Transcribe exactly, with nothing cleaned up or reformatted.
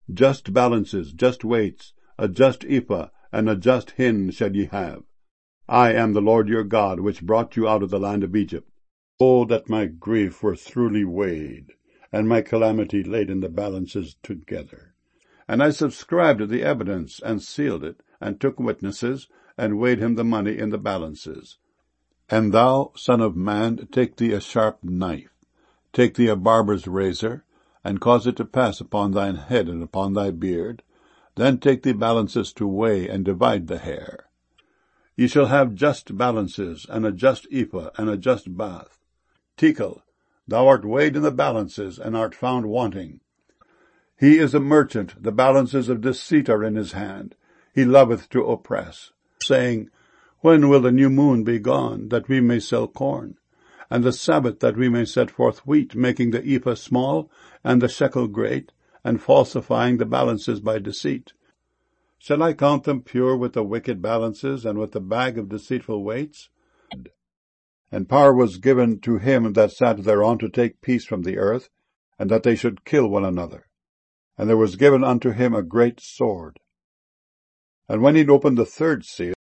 Just balances, just weights, a just ephah, and a just hin shall ye have. I am the Lord your God, which brought you out of the land of Egypt. Oh, that my grief were truly weighed, and my calamity laid in the balances together. And I subscribed the evidence, and sealed it, and took witnesses, and weighed him the money in the balances. And thou, son of man, take thee a sharp knife, take thee a barber's razor, and cause it to pass upon thine head and upon thy beard. Then take thee balances to weigh, and divide the hair. Ye shall have just balances, and a just ephah, and a just bath. Tekel, thou art weighed in the balances, and art found wanting. He is a merchant, the balances of deceit are in his hand. He loveth to oppress, saying, When will the new moon be gone, that we may sell corn? And the Sabbath, that we may set forth wheat, making the ephah small, and the shekel great, and falsifying the balances by deceit. Shall I count them pure with the wicked balances, and with the bag of deceitful weights? And power was given to him that sat thereon to take peace from the earth, and that they should kill one another. And there was given unto him a great sword. And when he opened the third seal,